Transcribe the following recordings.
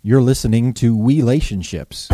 You're listening to Relationships.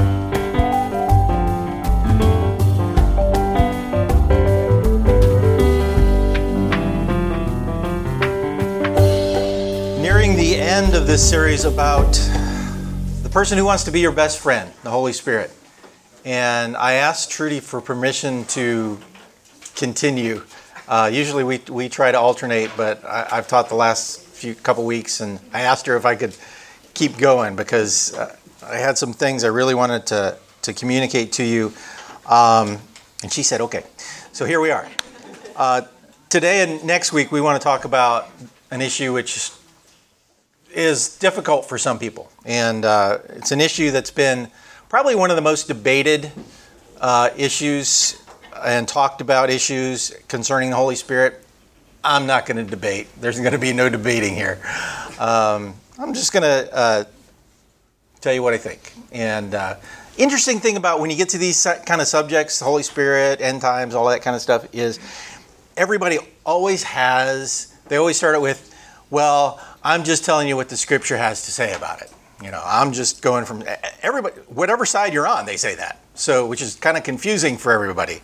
Nearing the end of this series about the person who wants to be your best friend, the Holy Spirit. And I asked Trudy for permission to continue. Usually we try to alternate, but I've taught the last couple weeks, and I asked her if I could keep going because I had some things I really wanted to communicate to you. And she said, okay. So here we are. Today and next week, we want to talk about an issue which is difficult for some people. And it's an issue that's been probably one of the most debated issues and talked about issues concerning the Holy Spirit. I'm not going to debate. There's going to be no debating here. I'm just going to tell you what I think. And interesting thing about when you get to these kind of subjects, the Holy Spirit, end times, all that kind of stuff, is everybody always they always start it with, well, I'm just telling you what the Scripture has to say about it. You know, I'm just going from everybody, whatever side you're on, they say that. So, which is kind of confusing for everybody.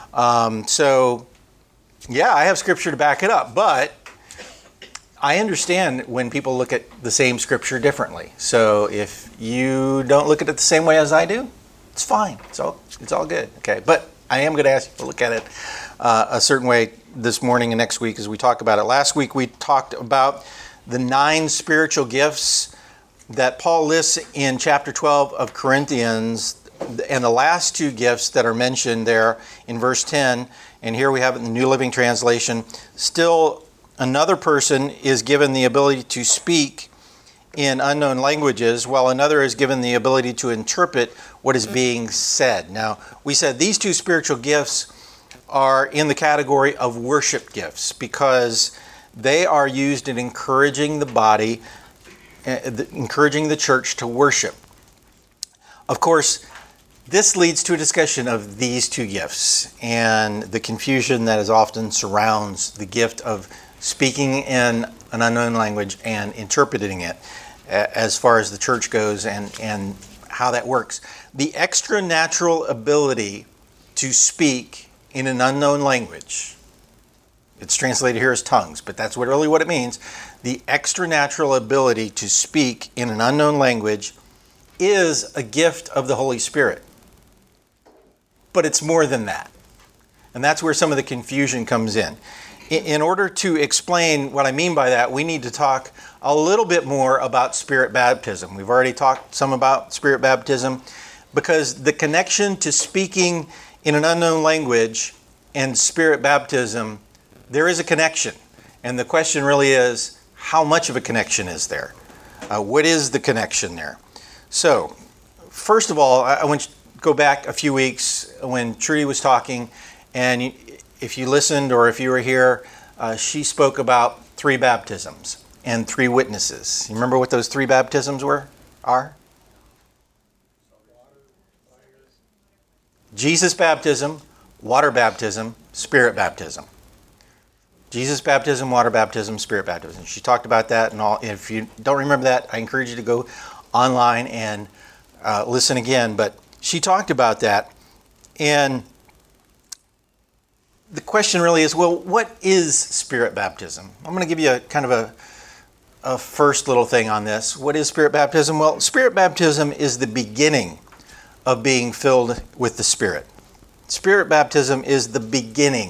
Yeah, I have Scripture to back it up, but I understand when people look at the same Scripture differently. So if you don't look at it the same way as I do, it's fine. It's all good. Okay, but I am going to ask you to look at it a certain way this morning and next week as we talk about it. Last week we talked about the 9 spiritual gifts that Paul lists in chapter 12 of Corinthians, and the last 2 gifts that are mentioned there in verse 10, and here we have it in the New Living Translation. Still, another person is given the ability to speak in unknown languages, while another is given the ability to interpret what is being said. Now, we said these 2 spiritual gifts are in the category of worship gifts because they are used in encouraging the body, encouraging the church to worship. Of course, this leads to a discussion of these 2 gifts and the confusion that is often surrounds the gift of speaking in an unknown language and interpreting it as far as the church goes and how that works. The extra natural ability to speak in an unknown language, it's translated here as tongues, but that's really what it means. The extra natural ability to speak in an unknown language is a gift of the Holy Spirit. But it's more than that. And that's where some of the confusion comes in. In order to explain what I mean by that, we need to talk a little bit more about Spirit baptism. We've already talked some about Spirit baptism because the connection to speaking in an unknown language and Spirit baptism, there is a connection. And the question really is, how much of a connection is there? What is the connection there? So, first of all, I want you to go back a few weeks when Trudy was talking, and if you listened or if you were here, she spoke about 3 baptisms and 3 witnesses. You remember what those 3 baptisms are? Jesus baptism, water baptism, Spirit baptism. Jesus baptism, water baptism, Spirit baptism. She talked about that and all. If you don't remember that, I encourage you to go online and listen again. But she talked about that, and the question really is, well, what is Spirit baptism? I'm going to give you a kind of a first little thing on this. What is Spirit baptism? Well, Spirit baptism is the beginning of being filled with the Spirit. Spirit baptism is the beginning,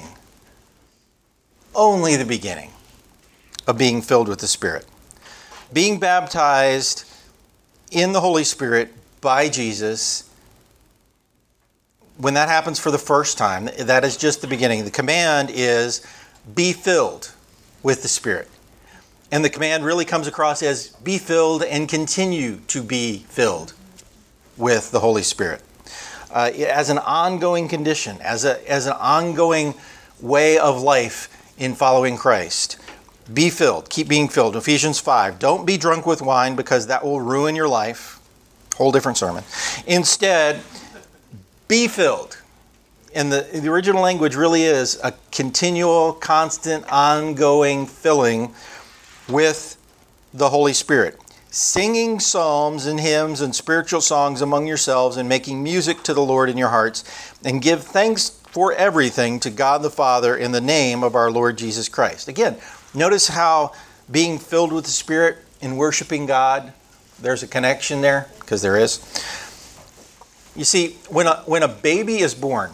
only the beginning, of being filled with the Spirit. Being baptized in the Holy Spirit by Jesus, when that happens for the first time, that is just the beginning. The command is, be filled with the Spirit. And the command really comes across as, be filled and continue to be filled with the Holy Spirit. As an ongoing condition, as an ongoing way of life in following Christ. Be filled. Keep being filled. Ephesians 5. Don't be drunk with wine because that will ruin your life. Whole different sermon. Instead, be filled. And the original language really is a continual, constant, ongoing filling with the Holy Spirit. singing psalms and hymns and spiritual songs among yourselves and making music to the Lord in your hearts, and give thanks for everything to God the Father in the name of our Lord Jesus Christ. Again, notice how being filled with the Spirit and worshiping God, there's a connection there, because there is. You see, when a baby is born,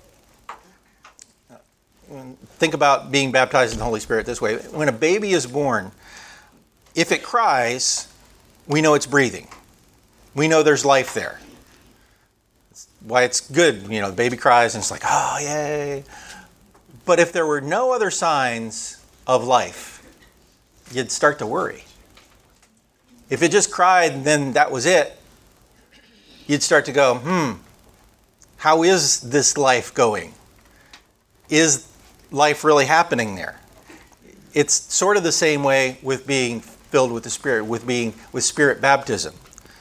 think about being baptized in the Holy Spirit this way. When a baby is born, if it cries, we know it's breathing. We know there's life there. That's why it's good. The baby cries and it's like, oh, yay. But if there were no other signs of life, you'd start to worry. If it just cried and then that was it, you'd start to go, how is this life going? Is life really happening there? It's sort of the same way with being filled with the Spirit, with Spirit baptism.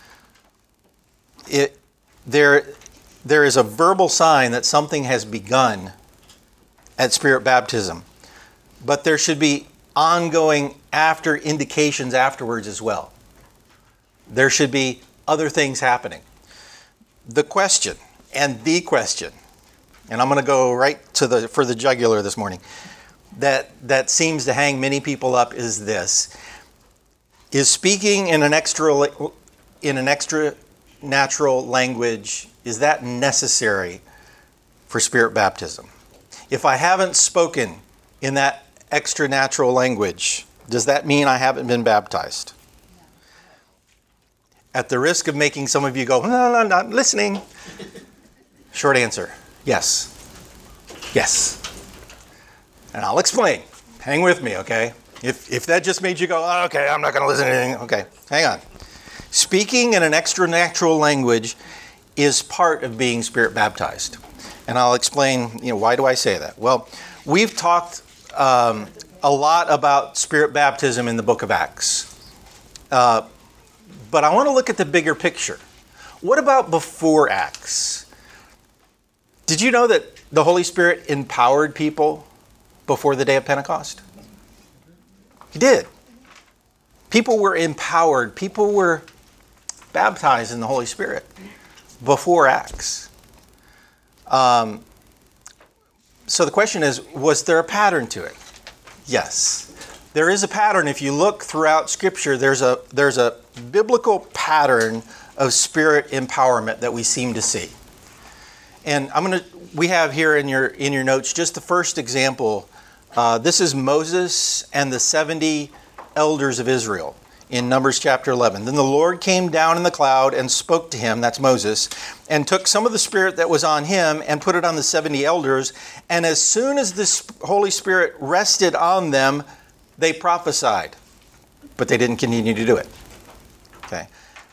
There is a verbal sign that something has begun at Spirit baptism, but there should be ongoing indications afterwards as well. There should be other things happening. The question, and I'm going to go right for the jugular this morning, that seems to hang many people up is this. Is speaking in an extra natural language, is that necessary for Spirit baptism? If I haven't spoken in that extra natural language, does that mean I haven't been baptized? At the risk of making some of you go, no, I'm not listening. Short answer, yes. Yes. And I'll explain. Hang with me, okay? If that just made you go, oh, okay, I'm not going to listen to anything. Okay, hang on. Speaking in an extra natural language is part of being Spirit baptized. And I'll explain, why do I say that? Well, we've talked a lot about Spirit baptism in the book of Acts. But I want to look at the bigger picture. What about before Acts? Did you know that the Holy Spirit empowered people before the day of Pentecost? He did. People were empowered. People were baptized in the Holy Spirit before Acts. So the question is, was there a pattern to it? Yes. There is a pattern. If you look throughout Scripture, there's a biblical pattern of Spirit empowerment that we seem to see. And we have here in your notes just the first example. This is Moses and the 70 elders of Israel in Numbers chapter 11. Then the Lord came down in the cloud and spoke to him, that's Moses, and took some of the Spirit that was on him and put it on the 70 elders. And as soon as the Holy Spirit rested on them, they prophesied. But they didn't continue to do it. Okay.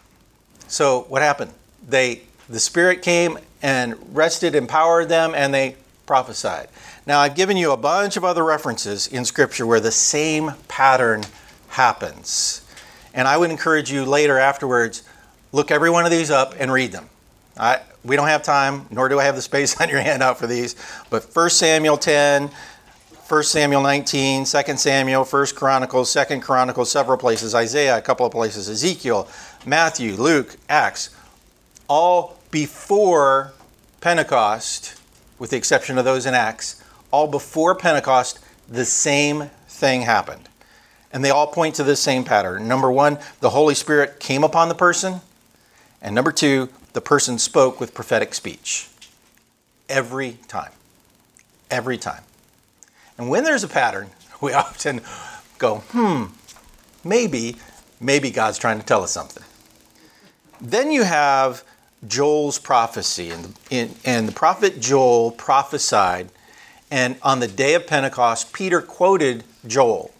So what happened? The Spirit came and rested, empowered them, and they prophesied. Now, I've given you a bunch of other references in Scripture where the same pattern happens. And I would encourage you later afterwards, look every one of these up and read them. We don't have time, nor do I have the space on your handout for these, but 1 Samuel 10, 1 Samuel 19, 2 Samuel, 1 Chronicles, 2 Chronicles, several places, Isaiah, a couple of places, Ezekiel, Matthew, Luke, Acts, all before Pentecost, with the exception of those in Acts, all before Pentecost, the same thing happened. And they all point to this same pattern. Number one, the Holy Spirit came upon the person. And number two, the person spoke with prophetic speech. Every time. Every time. And when there's a pattern, we often go, maybe God's trying to tell us something. Then you have Joel's prophecy. And the prophet Joel prophesied. And on the day of Pentecost, Peter quoted Joel.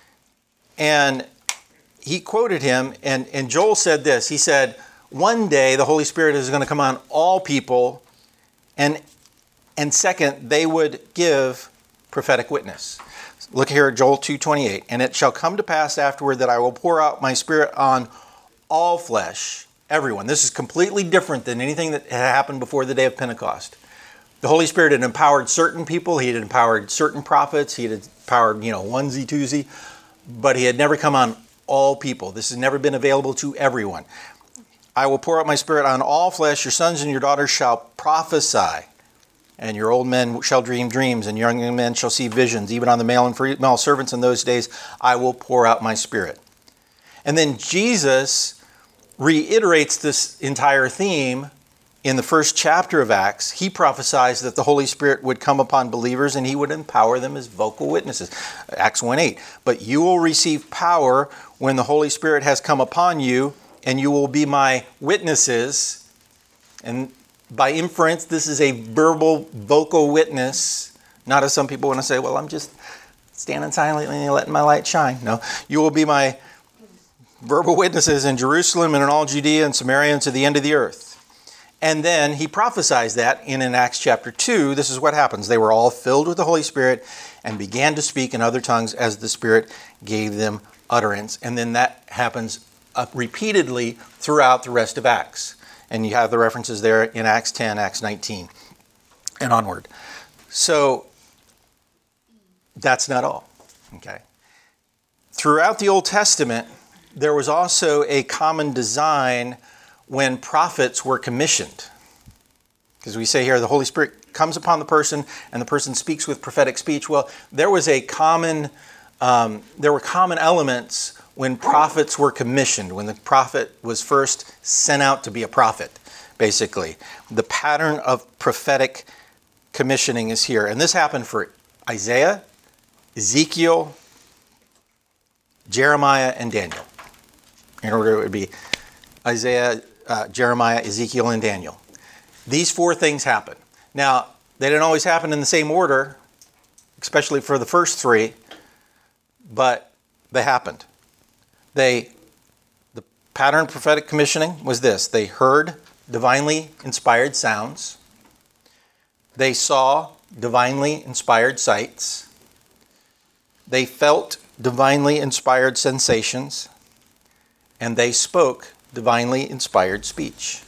And he quoted him, and Joel said this. He said, one day the Holy Spirit is going to come on all people, and second, they would give prophetic witness. Look here at Joel 2:28. And it shall come to pass afterward that I will pour out my Spirit on all flesh, everyone. This is completely different than anything that had happened before the day of Pentecost. The Holy Spirit had empowered certain people. He had empowered certain prophets. He had empowered, onesie, twosie. But he had never come on all people. This has never been available to everyone. I will pour out my Spirit on all flesh. Your sons and your daughters shall prophesy, and your old men shall dream dreams, and young men shall see visions. Even on the male and female servants in those days, I will pour out my Spirit. And then Jesus reiterates this entire theme in the first chapter of Acts. He prophesies that the Holy Spirit would come upon believers and he would empower them as vocal witnesses. Acts 1:8. But you will receive power when the Holy Spirit has come upon you, and you will be my witnesses. And by inference, this is a verbal, vocal witness, not as some people want to say, well, I'm just standing silently and letting my light shine. No, you will be my verbal witnesses in Jerusalem and in all Judea and Samaria and to the end of the earth. And then he prophesies that in Acts chapter 2. This is what happens. They were all filled with the Holy Spirit and began to speak in other tongues as the Spirit gave them utterance. And then that happens repeatedly throughout the rest of Acts. And you have the references there in Acts 10, Acts 19, and onward. So that's not all. Okay. Throughout the Old Testament, there was also a common design when prophets were commissioned. Because we say here, the Holy Spirit comes upon the person and the person speaks with prophetic speech. Well, there were common elements when prophets were commissioned, when the prophet was first sent out to be a prophet, basically. The pattern of prophetic commissioning is here. And this happened for Isaiah, Ezekiel, Jeremiah, and Daniel. In order, it would be Isaiah, Jeremiah, Ezekiel, and Daniel. These four things happen. Now, they didn't always happen in the same order, especially for the first three, but they happened. The pattern of prophetic commissioning was this. They heard divinely inspired sounds. They saw divinely inspired sights. They felt divinely inspired sensations. And they spoke divinely inspired speech.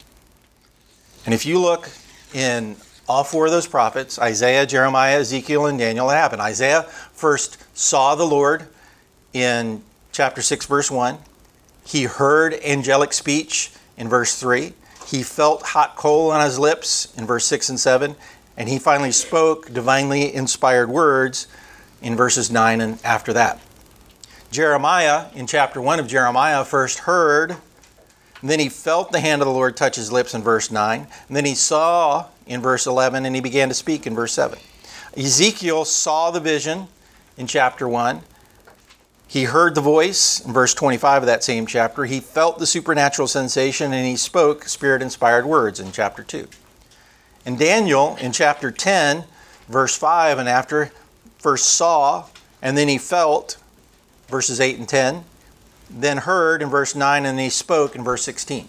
And if you look in all four of those prophets, Isaiah, Jeremiah, Ezekiel, and Daniel, it happened. Isaiah first saw the Lord in chapter 6, verse 1. He heard angelic speech in verse 3. He felt hot coal on his lips in verse 6 and 7. And he finally spoke divinely inspired words in verses 9 and after that. Jeremiah, in chapter 1 of Jeremiah, first heard, and then he felt the hand of the Lord touch his lips in verse 9, and then he saw in verse 11, and he began to speak in verse 7. Ezekiel saw the vision in chapter 1. He heard the voice in verse 25 of that same chapter. He felt the supernatural sensation, and he spoke Spirit-inspired words in chapter 2. And Daniel, in chapter 10, verse 5 and after, first saw, and then he felt, verses 8 and 10, then heard in verse 9, and he spoke in verse 16.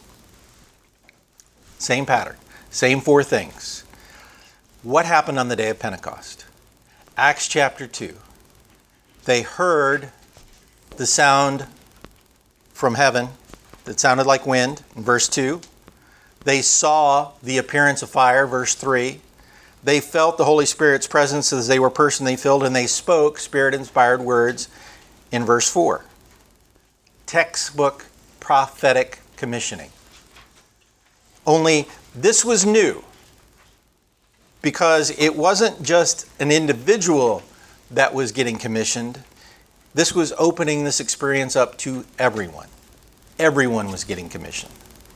Same pattern, same four things. What happened on the day of Pentecost? Acts chapter 2. They heard the sound from heaven that sounded like wind, in verse 2. They saw the appearance of fire, verse 3. They felt the Holy Spirit's presence as they were personally filled, and they spoke Spirit-inspired words in verse 4. Textbook prophetic commissioning. Only this was new because it wasn't just an individual that was getting commissioned. This was opening this experience up to everyone. Everyone was getting commissioned.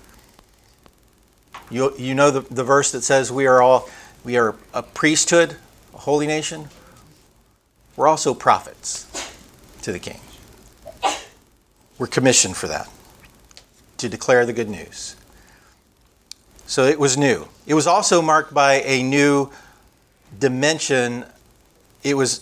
You know the verse that says we are a priesthood, a holy nation. We're also prophets to the King. We're commissioned for that, to declare the good news. So it was new. It was also marked by a new dimension. It was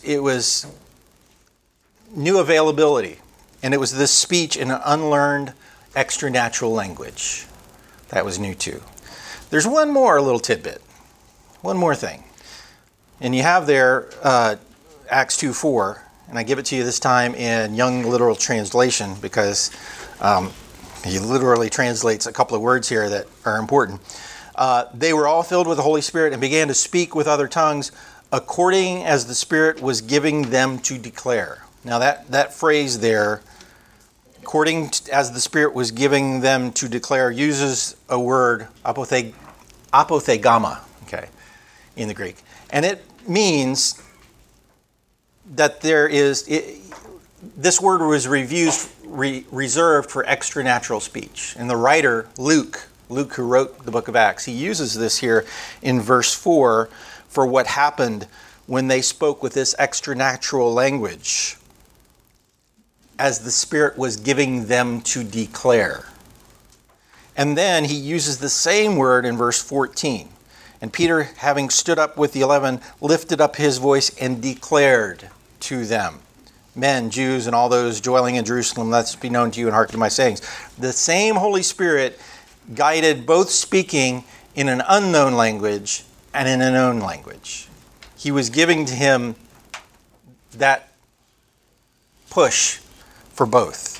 new availability, and it was this speech in an unlearned extra-natural language. That was new too. There's one more little tidbit, one more thing. And you have there Acts 2:4, and I give it to you this time in Young Literal Translation because he literally translates a couple of words here that are important. They were all filled with the Holy Spirit and began to speak with other tongues according as the Spirit was giving them to declare. Now that phrase there according to, as the Spirit was giving them to declare, uses a word, apothegama, okay, in the Greek. And it means that this word was reserved for extranatural speech. And the writer, Luke, who wrote the book of Acts, he uses this here in verse 4 for what happened when they spoke with this extranatural language as the Spirit was giving them to declare. And then he uses the same word in verse 14. And Peter, having stood up with the 11, lifted up his voice and declared to them, men, Jews, and all those dwelling in Jerusalem, let this be known to you and hearken to my sayings. The same Holy Spirit guided both speaking in an unknown language and in a known language. He was giving to him that push for both.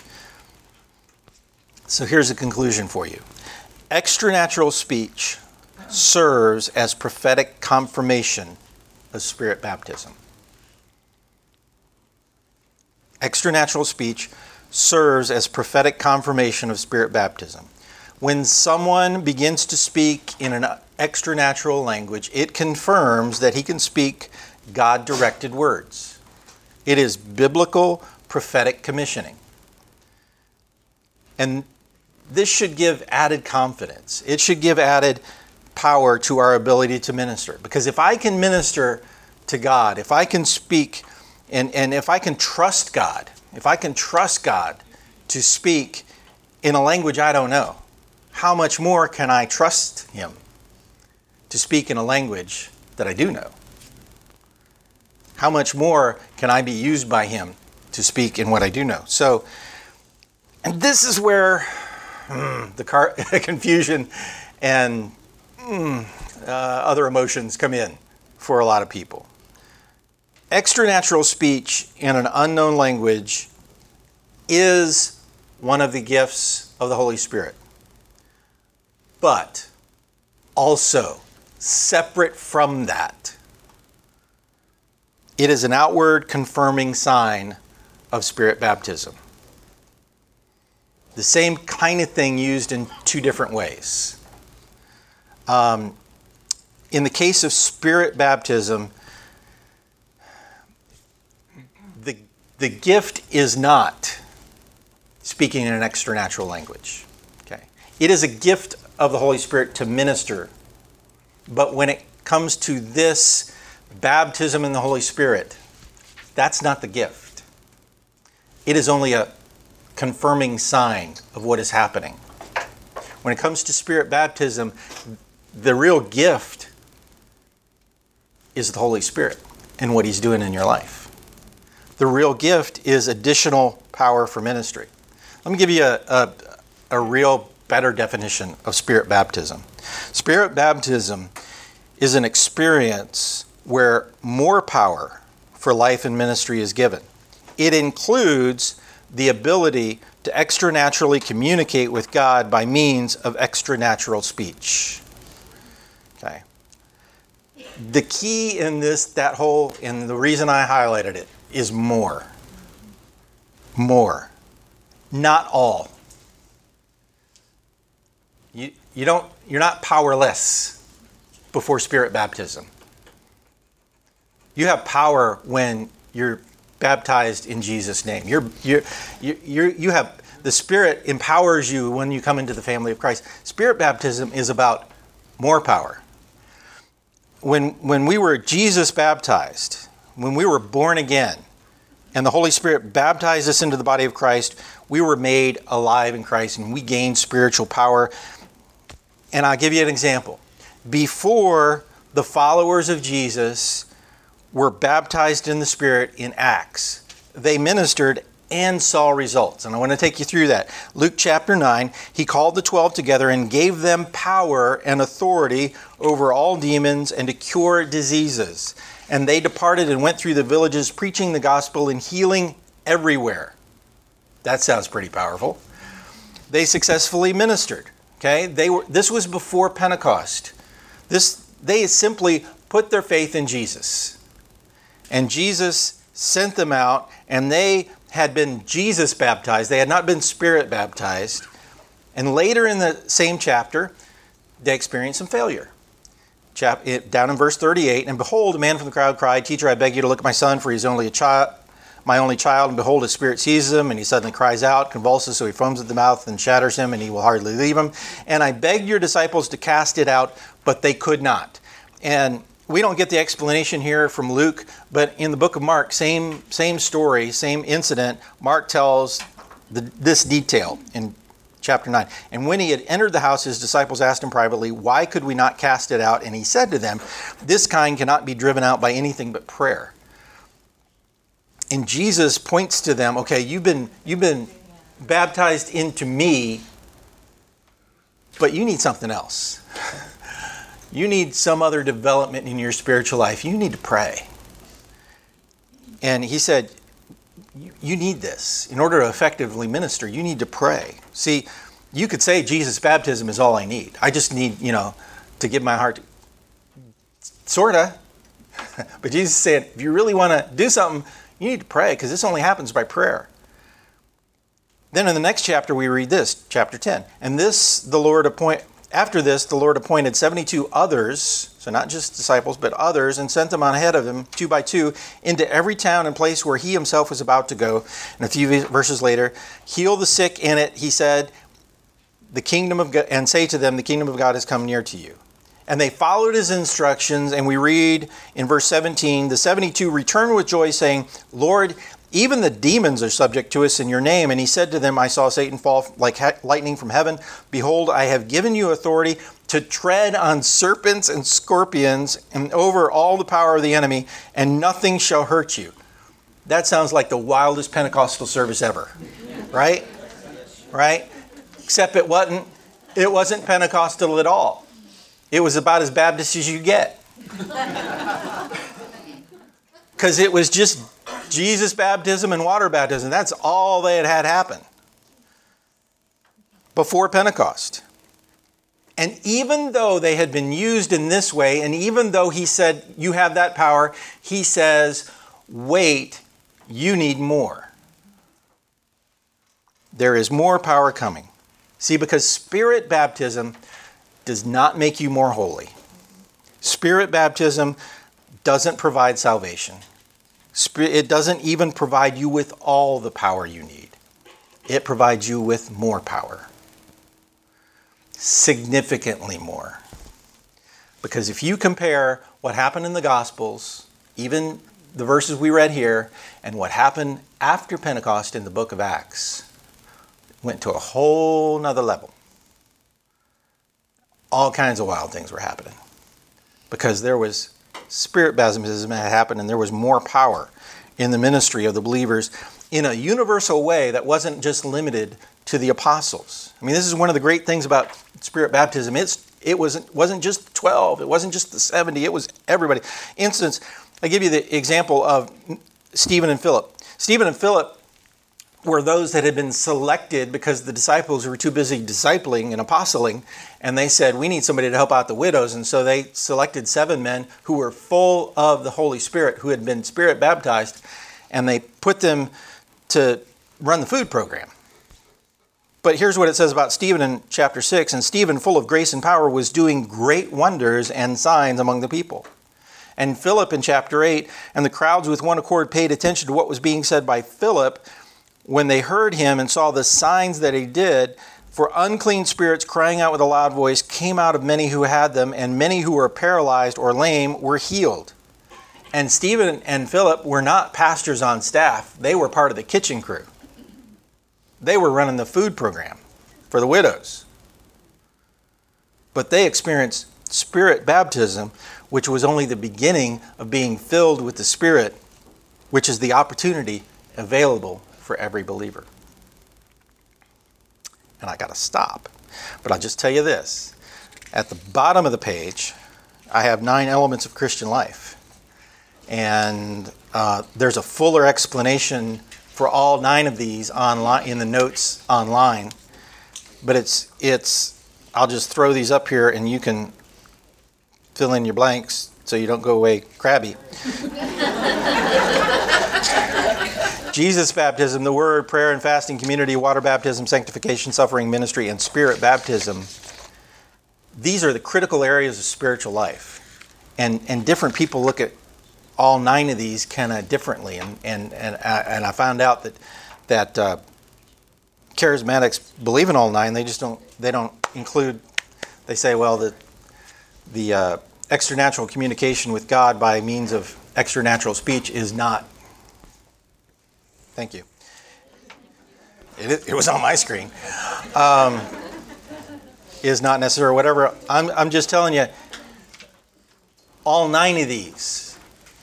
So here's a conclusion for you. Extranatural speech serves as prophetic confirmation of Spirit baptism. Extranatural speech serves as prophetic confirmation of Spirit baptism. When someone begins to speak in an extranatural language, it confirms that he can speak God-directed words. It is biblical prophetic commissioning. And this should give added confidence. It should give added power to our ability to minister. Because if I can minister to God, if I can speak, and if I can trust God, to speak in a language I don't know, how much more can I trust Him to speak in a language that I do know? How much more can I be used by Him to speak in what I do know? So, and this is where the confusion and other emotions come in for a lot of people. Extranatural speech in an unknown language is one of the gifts of the Holy Spirit. But also, separate from that, it is an outward confirming sign of Spirit baptism. The same kind of thing used in two different ways. In the case of Spirit baptism, the gift is not speaking in an extranatural language. Okay? It is a gift of the Holy Spirit to minister. But when it comes to this baptism in the Holy Spirit, that's not the gift. It is only a confirming sign of what is happening. When it comes to Spirit baptism, the real gift is the Holy Spirit and what He's doing in your life. The real gift is additional power for ministry. Let me give you a real better definition of Spirit baptism. Spirit baptism is an experience where more power for life and ministry is given. It includes the ability to extranaturally communicate with God by means of extranatural speech. Okay. The key in and the reason I highlighted it is more. More. Not all. You're not powerless before Spirit baptism. You have power when you're baptized in Jesus' name. You have the Spirit empowers you when you come into the family of Christ. Spirit baptism is about more power. When we were Jesus baptized, when we were born again, and the Holy Spirit baptized us into the body of Christ, we were made alive in Christ and we gained spiritual power. And I'll give you an example. Before the followers of Jesus were baptized in the Spirit in Acts, they ministered and saw results. And I want to take you through that. Luke chapter 9, He called the 12 together and gave them power and authority over all demons and to cure diseases. And they departed and went through the villages preaching the gospel and healing everywhere. That sounds pretty powerful. They successfully ministered. Okay? This was before Pentecost. They simply put their faith in Jesus. And Jesus sent them out and they had been Jesus baptized. They had not been Spirit baptized. And later in the same chapter, they experienced some failure. Down in verse 38, and behold, a man from the crowd cried, "Teacher, I beg you to look at my son, for he is only a child, my only child. And behold, his spirit seizes him, and he suddenly cries out, convulses, so he foams at the mouth and shatters him, and he will hardly leave him. And I begged your disciples to cast it out, but they could not." And we don't get the explanation here from Luke, but in the book of Mark, same story, same incident, Mark tells this detail in chapter 9. "And when he had entered the house, his disciples asked him privately, 'Why could we not cast it out?' And he said to them, 'This kind cannot be driven out by anything but prayer.'" And Jesus points to them, okay, you've been baptized into me, but you need something else. You need some other development in your spiritual life. You need to pray. And he said, you need this. In order to effectively minister, you need to pray. See, you could say Jesus' baptism is all I need. I just need, to give my heart to... Sorta. But Jesus said, if you really want to do something, you need to pray, because this only happens by prayer. Then in the next chapter, we read this, chapter 10. After this, the Lord appointed 72 others, so not just disciples, but others, and sent them on ahead of him, 2 by 2, into every town and place where he himself was about to go. And a few verses later, "Heal the sick in it," he said, "the kingdom of God, and say to them, the kingdom of God has come near to you." And they followed his instructions, and we read in verse 17, "The 72 returned with joy, saying, 'Lord, even the demons are subject to us in your name.' And he said to them, 'I saw Satan fall like lightning from heaven. Behold, I have given you authority to tread on serpents and scorpions and over all the power of the enemy, and nothing shall hurt you.'" That sounds like the wildest Pentecostal service ever, right? Right? Except it wasn't Pentecostal at all. It was about as Baptist as you get. Because it was just Jesus baptism and water baptism. That's all they had happen before Pentecost. And even though they had been used in this way, and even though he said, you have that power, he says, wait, you need more. There is more power coming. See, because Spirit baptism does not make you more holy. Spirit baptism doesn't provide salvation. It doesn't even provide you with all the power you need. It provides you with more power. Significantly more. Because if you compare what happened in the Gospels, even the verses we read here, and what happened after Pentecost in the book of Acts, it went to a whole nother level. All kinds of wild things were happening. Because there was Spirit baptism had happened, and there was more power in the ministry of the believers in a universal way that wasn't just limited to the apostles. I mean, this is one of the great things about Spirit baptism. It wasn't just 12. It wasn't just the 70. It was everybody. Instance, I give you the example of Stephen and Philip. Stephen and Philip were those that had been selected because the disciples were too busy discipling and apostling, and they said, we need somebody to help out the widows. And so they selected 7 men who were full of the Holy Spirit, who had been Spirit baptized, and they put them to run the food program. But here's what it says about Stephen in chapter 6. "And Stephen, full of grace and power, was doing great wonders and signs among the people." And Philip in chapter 8, "And the crowds with one accord paid attention to what was being said by Philip when they heard him and saw the signs that he did. For unclean spirits, crying out with a loud voice, came out of many who had them, and many who were paralyzed or lame were healed." And Stephen and Philip were not pastors on staff. They were part of the kitchen crew. They were running the food program for the widows. But they experienced Spirit baptism, which was only the beginning of being filled with the Spirit, which is the opportunity available for every believer. And I got to stop. But I'll just tell you this. At the bottom of the page, I have 9 elements of Christian life. And there's a fuller explanation for all 9 of these online in the notes online. But I'll just throw these up here and you can fill in your blanks so you don't go away crabby. Jesus baptism, the word, prayer and fasting, community, water baptism, sanctification, suffering, ministry, and spirit baptism. These are the critical areas of spiritual life. And different people look at all 9 of these kind of differently. And I found out that charismatics believe in all 9. They just don't include. They say, well, the extranatural communication with God by means of extranatural speech is not. Thank you. It was on my screen. Is not necessary. Whatever. I'm just telling you. All 9 of these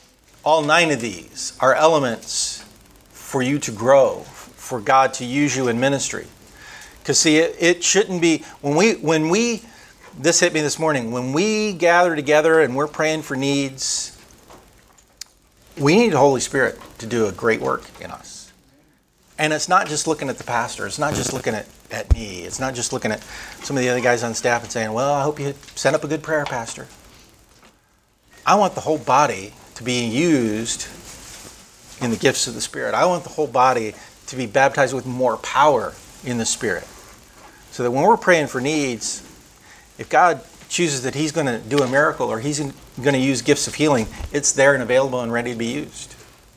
are elements for you to grow, for God to use you in ministry. Because see, it shouldn't be when we this hit me this morning. When we gather together and we're praying for needs, we need the Holy Spirit to do a great work in us. And it's not just looking at the pastor. It's not just looking at me. It's not just looking at some of the other guys on staff and saying, well, I hope you send up a good prayer, pastor. I want the whole body to be used in the gifts of the Spirit. I want the whole body to be baptized with more power in the Spirit. So that when we're praying for needs, if God chooses that He's going to do a miracle or He's going to use gifts of healing, it's there and available and ready to be used.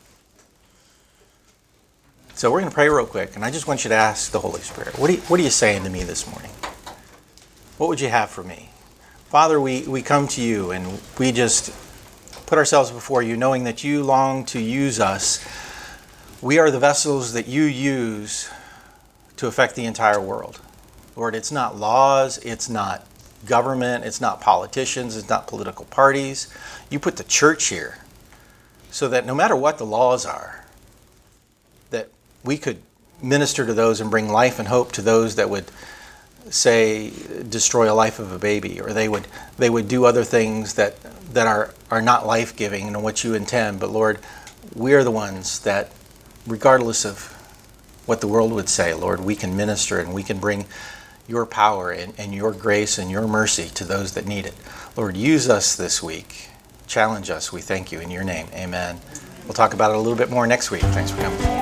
So we're going to pray real quick, and I just want you to ask the Holy Spirit, what are you saying to me this morning? What would you have for me? Father, we come to you and we just put ourselves before you knowing that you long to use us. We are the vessels that you use to affect the entire world. Lord, it's not laws, it's not government, it's not politicians, it's not political parties. You put the church here so that no matter what the laws are, that we could minister to those and bring life and hope to those that would say destroy a life of a baby, or they would do other things that are not life-giving and what you intend. But Lord, we are the ones that, regardless of what the world would say, Lord, we can minister and we can bring your power and your grace and your mercy to those that need it. Lord, use us this week. Challenge us. We thank you in your name. Amen. We'll talk about it a little bit more next week. Thanks for coming.